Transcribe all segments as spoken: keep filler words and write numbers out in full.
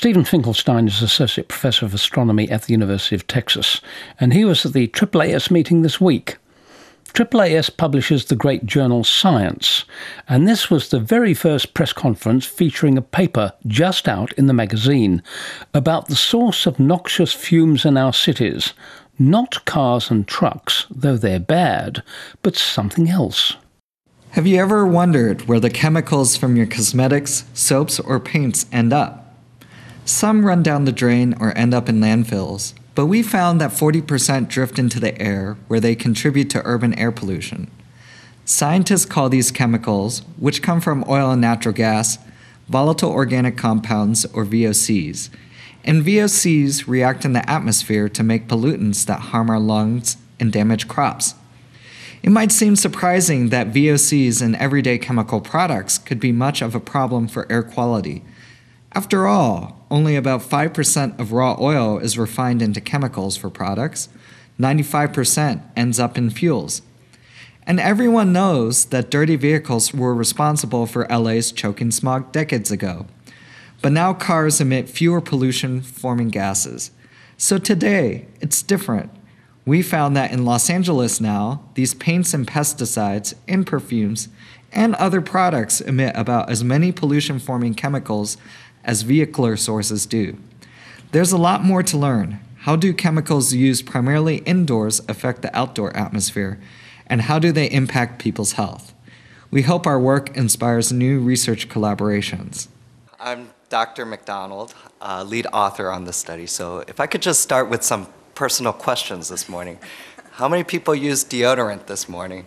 Stephen Finkelstein is Associate Professor of Astronomy at the University of Texas, and he was at the A A A S meeting this week. A A A S publishes the great journal Science, and this was the very first press conference featuring a paper just out in the magazine about the source of noxious fumes in our cities. Not cars and trucks, though they're bad, but something else. Have you ever wondered where the chemicals from your cosmetics, soaps, or paints end up? Some run down the drain or end up in landfills, but we found that forty percent drift into the air where they contribute to urban air pollution. Scientists call these chemicals, which come from oil and natural gas, volatile organic compounds, or V O Cs. And V O Cs react in the atmosphere to make pollutants that harm our lungs and damage crops. It might seem surprising that V O Cs in everyday chemical products could be much of a problem for air quality. After all, only about five percent of raw oil is refined into chemicals for products. ninety-five percent ends up in fuels. And everyone knows that dirty vehicles were responsible for L A's choking smog decades ago. But now cars emit fewer pollution-forming gases. So today, it's different. We found that in Los Angeles now, these paints and pesticides and perfumes and other products emit about as many pollution-forming chemicals as vehicular sources do. There's a lot more to learn. How do chemicals used primarily indoors affect the outdoor atmosphere? And how do they impact people's health? We hope our work inspires new research collaborations. I'm Doctor McDonald, uh, lead author on this study. So if I could just start with some personal questions this morning. How many people used deodorant this morning?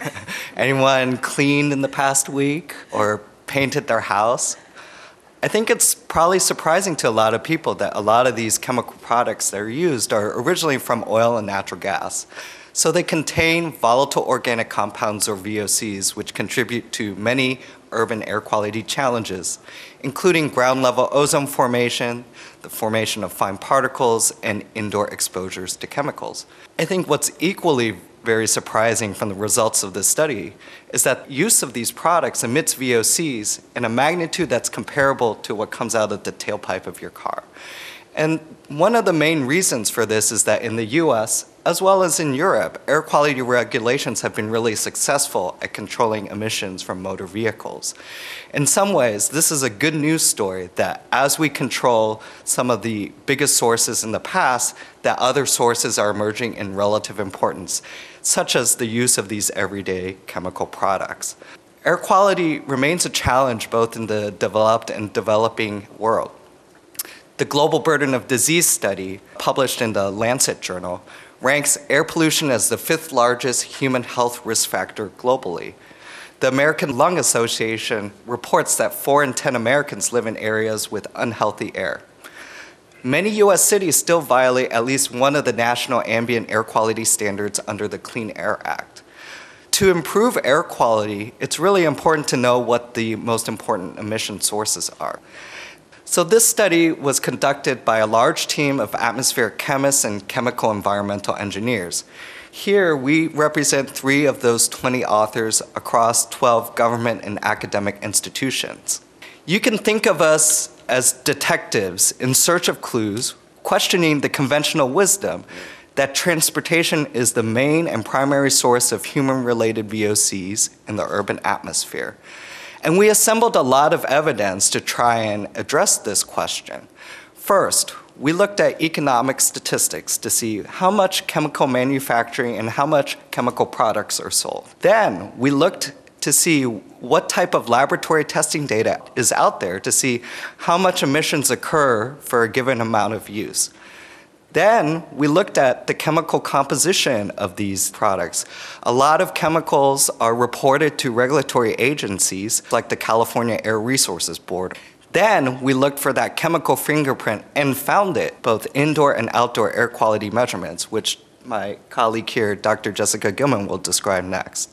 Anyone cleaned in the past week or painted their house? I think it's probably surprising to a lot of people that a lot of these chemical products that are used are originally from oil and natural gas. So they contain volatile organic compounds, or V O Cs, which contribute to many urban air quality challenges, including ground-level ozone formation, the formation of fine particles, and indoor exposures to chemicals. I think what's equally very surprising from the results of this study is that use of these products emits V O Cs in a magnitude that's comparable to what comes out of the tailpipe of your car. And one of the main reasons for this is that in the U S, as well as in Europe, air quality regulations have been really successful at controlling emissions from motor vehicles. In some ways, this is a good news story that as we control some of the biggest sources in the past, that other sources are emerging in relative importance, such as the use of these everyday chemical products. Air quality remains a challenge both in the developed and developing world. The Global Burden of Disease study, published in the Lancet journal, ranks air pollution as the fifth largest human health risk factor globally. The American Lung Association reports that four in ten Americans live in areas with unhealthy air. Many U S cities still violate at least one of the national ambient air quality standards under the Clean Air Act. To improve air quality, it's really important to know what the most important emission sources are. So this study was conducted by a large team of atmospheric chemists and chemical environmental engineers. Here, we represent three of those twenty authors across twelve government and academic institutions. You can think of us as detectives in search of clues, questioning the conventional wisdom that transportation is the main and primary source of human-related V O Cs in the urban atmosphere. And we assembled a lot of evidence to try and address this question. First, we looked at economic statistics to see how much chemical manufacturing and how much chemical products are sold. Then, we looked to see what type of laboratory testing data is out there to see how much emissions occur for a given amount of use. Then we looked at the chemical composition of these products. A lot of chemicals are reported to regulatory agencies like the California Air Resources Board. Then we looked for that chemical fingerprint and found it, both indoor and outdoor air quality measurements, which my colleague here, Doctor Jessica Gilman, will describe next.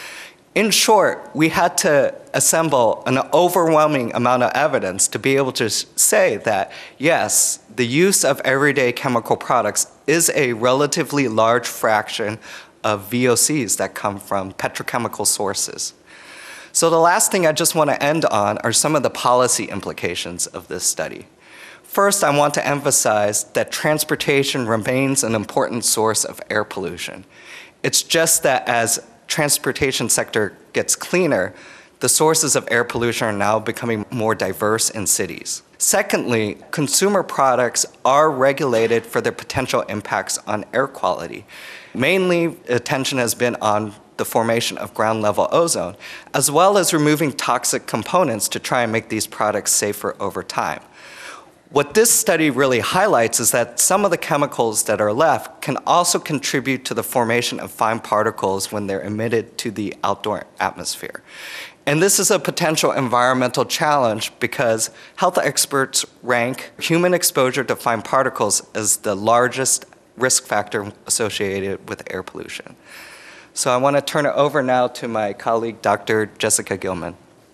In short, we had to assemble an overwhelming amount of evidence to be able to say that, yes, the use of everyday chemical products is a relatively large fraction of V O Cs that come from petrochemical sources. So the last thing I just want to end on are some of the policy implications of this study. First, I want to emphasize that transportation remains an important source of air pollution. It's just that as transportation sector gets cleaner, the sources of air pollution are now becoming more diverse in cities. Secondly, consumer products are regulated for their potential impacts on air quality. Mainly, attention has been on the formation of ground-level ozone, as well as removing toxic components to try and make these products safer over time. What this study really highlights is that some of the chemicals that are left can also contribute to the formation of fine particles when they're emitted to the outdoor atmosphere. And this is a potential environmental challenge because health experts rank human exposure to fine particles as the largest risk factor associated with air pollution. So I want to turn it over now to my colleague, Doctor Jessica Gilman.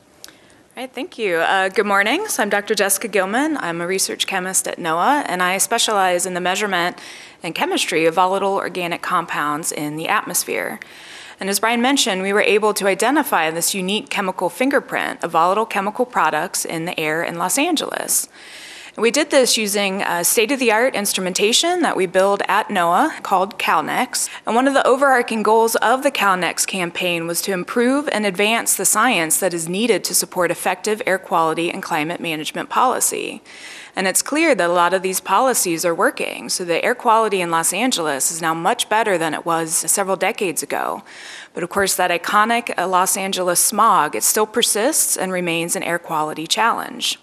All right, thank you. Uh, good morning. So I'm Doctor Jessica Gilman. I'm a research chemist at NOAA, and I specialize in the measurement and chemistry of volatile organic compounds in the atmosphere. And as Brian mentioned, we were able to identify this unique chemical fingerprint of volatile chemical products in the air in Los Angeles. And we did this using uh, state-of-the-art instrumentation that we build at NOAA called CalNex. And one of the overarching goals of the CalNex campaign was to improve and advance the science that is needed to support effective air quality and climate management policy. And it's clear that a lot of these policies are working. So the air quality in Los Angeles is now much better than it was several decades ago. But of course, that iconic uh, Los Angeles smog, it still persists and remains an air quality challenge.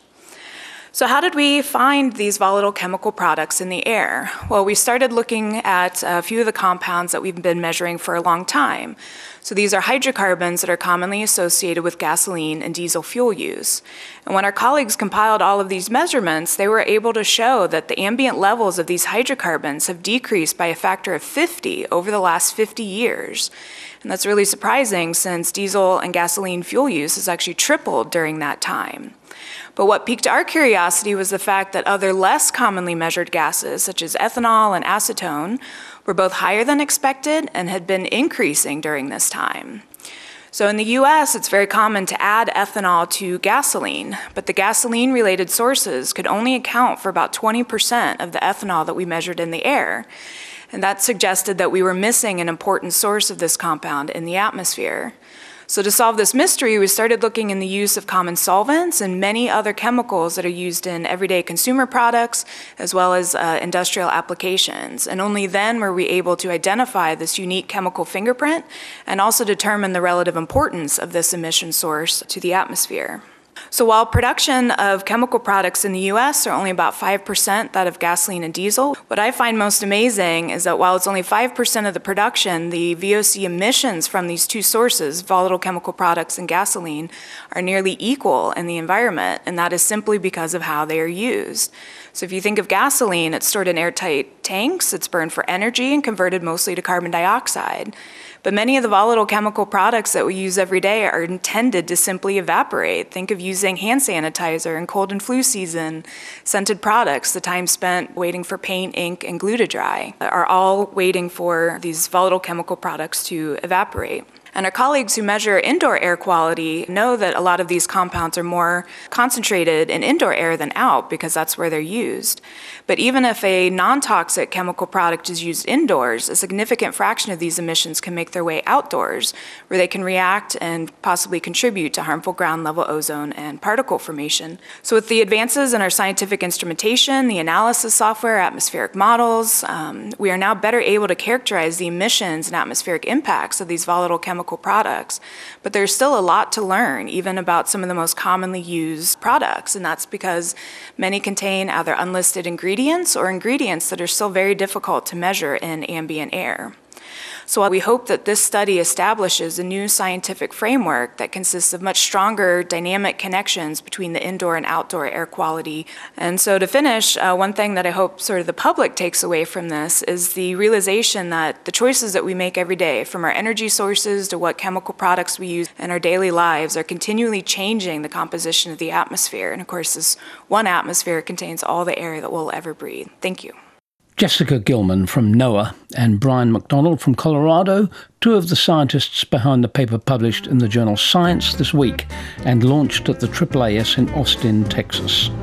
So how did we find these volatile chemical products in the air? Well, we started looking at a few of the compounds that we've been measuring for a long time. So these are hydrocarbons that are commonly associated with gasoline and diesel fuel use. And when our colleagues compiled all of these measurements, they were able to show that the ambient levels of these hydrocarbons have decreased by a factor of fifty over the last fifty years. And that's really surprising since diesel and gasoline fuel use has actually tripled during that time. But what piqued our curiosity was the fact that other less commonly measured gases, such as ethanol and acetone, were both higher than expected and had been increasing during this time. So in the U S, it's very common to add ethanol to gasoline, but the gasoline-related sources could only account for about twenty percent of the ethanol that we measured in the air. And that suggested that we were missing an important source of this compound in the atmosphere. So to solve this mystery, we started looking in the use of common solvents and many other chemicals that are used in everyday consumer products, as well as uh, industrial applications. And only then were we able to identify this unique chemical fingerprint and also determine the relative importance of this emission source to the atmosphere. So while production of chemical products in the U S are only about five percent that of gasoline and diesel, what I find most amazing is that while it's only five percent of the production, the V O C emissions from these two sources, volatile chemical products and gasoline, are nearly equal in the environment, and that is simply because of how they are used. So if you think of gasoline, it's stored in airtight tanks, it's burned for energy and converted mostly to carbon dioxide. But many of the volatile chemical products that we use every day are intended to simply evaporate. Think of using hand sanitizer in cold and flu season, scented products, the time spent waiting for paint, ink, and glue to dry, are all waiting for these volatile chemical products to evaporate. And our colleagues who measure indoor air quality know that a lot of these compounds are more concentrated in indoor air than out because that's where they're used. But even if a non-toxic chemical product is used indoors, a significant fraction of these emissions can make their way outdoors, where they can react and possibly contribute to harmful ground-level ozone and particle formation. So with the advances in our scientific instrumentation, the analysis software, atmospheric models, um, we are now better able to characterize the emissions and atmospheric impacts of these volatile chemical products. But there's still a lot to learn, even about some of the most commonly used products, and that's because many contain either unlisted ingredients or ingredients that are still very difficult to measure in ambient air. So we hope that this study establishes a new scientific framework that consists of much stronger dynamic connections between the indoor and outdoor air quality. And so to finish, uh, one thing that I hope sort of the public takes away from this is the realization that the choices that we make every day, from our energy sources to what chemical products we use in our daily lives, are continually changing the composition of the atmosphere. And of course, this one atmosphere contains all the air that we'll ever breathe. Thank you. Jessica Gilman from NOAA and Brian McDonald from Colorado, two of the scientists behind the paper published in the journal Science this week and launched at the A A A S in Austin, Texas.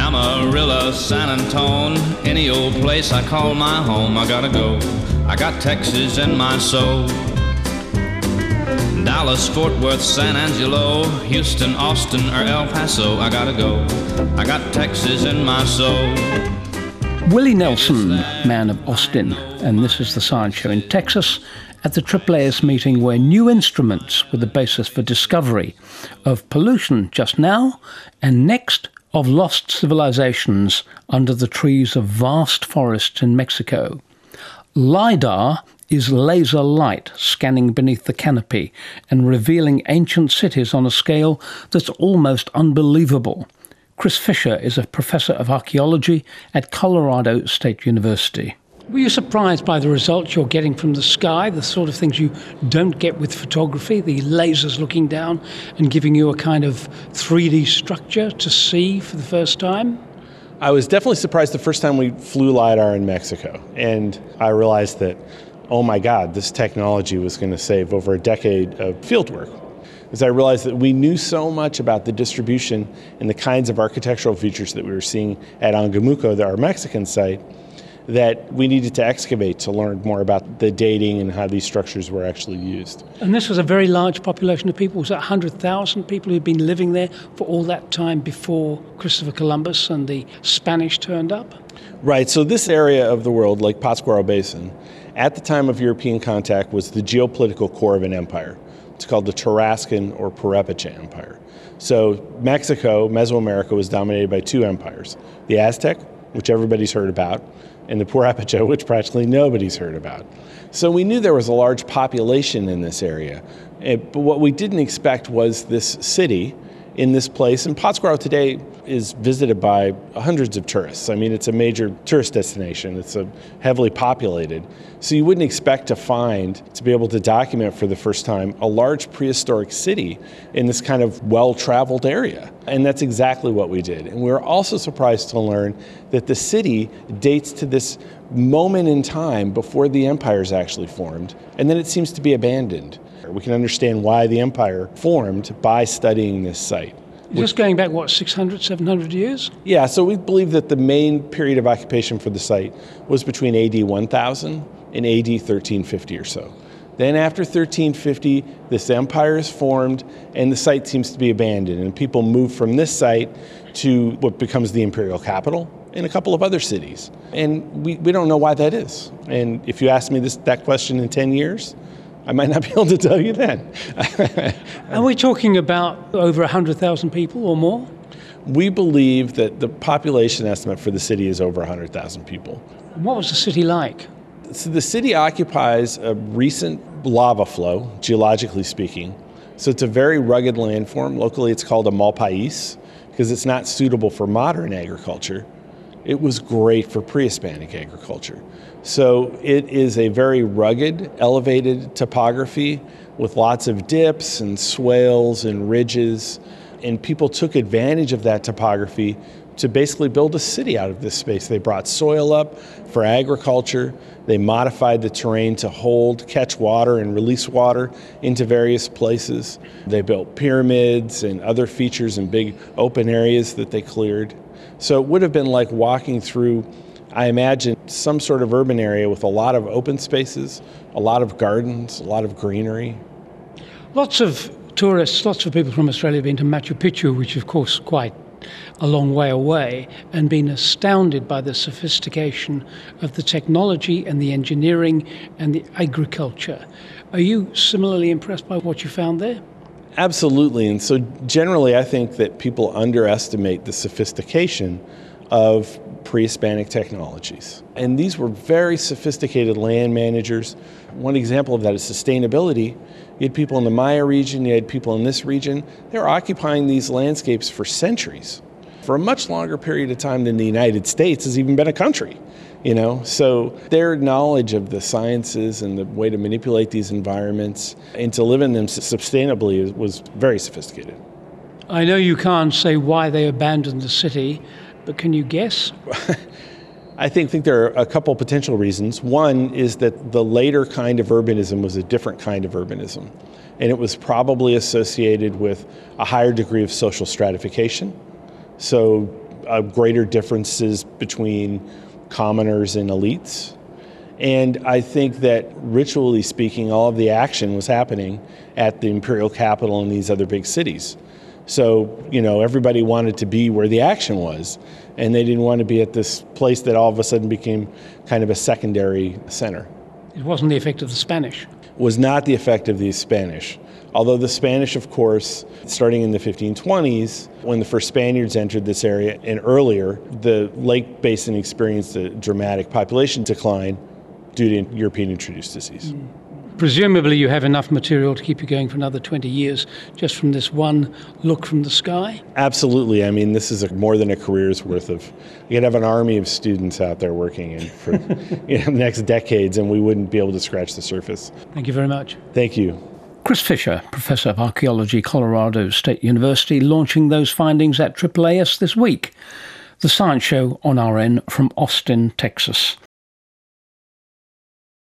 Amarillo, San Antone, any old place I call my home, I gotta go. I got Texas in my soul. Dallas, Fort Worth, San Angelo, Houston, Austin, or El Paso, I gotta go. I got Texas in my soul. Willie Nelson, man of Austin, and this is the Science Show in Texas at the AAAS meeting where new instruments were the basis for discovery of pollution just now, and next of lost civilizations under the trees of vast forests in Mexico. LiDAR is laser light scanning beneath the canopy and revealing ancient cities on a scale that's almost unbelievable. Chris Fisher is a professor of archaeology at Colorado State University. Were you surprised by the results you're getting from the sky, the sort of things you don't get with photography, the lasers looking down and giving you a kind of three D structure to see for the first time? I was definitely surprised the first time we flew LiDAR in Mexico, and I realized that, oh my God, this technology was going to save over a decade of field work. As I realized that we knew so much about the distribution and the kinds of architectural features that we were seeing at Angamuco, our Mexican site, that we needed to excavate to learn more about the dating and how these structures were actually used. And this was a very large population of people. Was that one hundred thousand people who'd been living there for all that time before Christopher Columbus and the Spanish turned up? Right, so this area of the world, like Pátzcuaro Basin, at the time of European contact was the geopolitical core of an empire. It's called the Tarascan or Purépecha Empire. So Mexico, Mesoamerica, was dominated by two empires, the Aztec, which everybody's heard about, and the Purépecha, which practically nobody's heard about. So we knew there was a large population in this area, but what we didn't expect was this city in this place. And Pátzcuaro today is visited by hundreds of tourists. I mean, it's a major tourist destination. It's a heavily populated. So you wouldn't expect to find, to be able to document for the first time, a large prehistoric city in this kind of well-traveled area. And that's exactly what we did. And we were also surprised to learn that the city dates to this moment in time before the empires actually formed, and then it seems to be abandoned. We can understand why the empire formed by studying this site. Just going back, what, six hundred, seven hundred years? Yeah, so we believe that the main period of occupation for the site was between A D one thousand and A D thirteen fifty or so. Then after thirteen fifty, this empire is formed and the site seems to be abandoned, and people move from this site to what becomes the imperial capital and a couple of other cities. And we, we don't know why that is. And if you ask me this that question in ten years, I might not be able to tell you then. Are we talking about over one hundred thousand people or more? We believe that the population estimate for the city is over one hundred thousand people. What was the city like? So the city occupies a recent lava flow, geologically speaking. So it's a very rugged landform. Locally it's called a malpais because it's not suitable for modern agriculture. It was great for pre-Hispanic agriculture. So it is a very rugged, elevated topography with lots of dips and swales and ridges. And people took advantage of that topography to basically build a city out of this space. They brought soil up for agriculture. They modified the terrain to hold, catch water and release water into various places. They built pyramids and other features in big open areas that they cleared. So it would have been like walking through, I imagine, some sort of urban area with a lot of open spaces, a lot of gardens, a lot of greenery. Lots of tourists, lots of people from Australia have been to Machu Picchu, which of course quite a long way away, and been astounded by the sophistication of the technology and the engineering and the agriculture. Are you similarly impressed by what you found there? Absolutely. And so generally I think that people underestimate the sophistication of pre-Hispanic technologies. And these were very sophisticated land managers. One example of that is sustainability. You had people in the Maya region, you had people in this region. They were occupying these landscapes for centuries, for a much longer period of time than the United States has even been a country. You know, so their knowledge of the sciences and the way to manipulate these environments and to live in them sustainably was very sophisticated. I know you can't say why they abandoned the city, but can you guess? I think, think there are a couple potential reasons. One is that the later kind of urbanism was a different kind of urbanism, and it was probably associated with a higher degree of social stratification. So uh, greater differences between commoners and elites. And I think that ritually speaking, all of the action was happening at the imperial capital and these other big cities. So, you know, everybody wanted to be where the action was, and they didn't want to be at this place that all of a sudden became kind of a secondary center. It wasn't the effect of the Spanish. Was not the effect of the Spanish. Although the Spanish, of course, starting in the fifteen twenties, when the first Spaniards entered this area and earlier, the Lake Basin experienced a dramatic population decline due to European introduced disease. Mm. Presumably you have enough material to keep you going for another twenty years just from this one look from the sky? Absolutely. I mean, this is a, more than a career's worth of... You could have an army of students out there working in for you know, the next decades, and we wouldn't be able to scratch the surface. Thank you very much. Thank you. Chris Fisher, Professor of Archaeology, Colorado State University, launching those findings at A A A S this week. The Science Show on R N from Austin, Texas.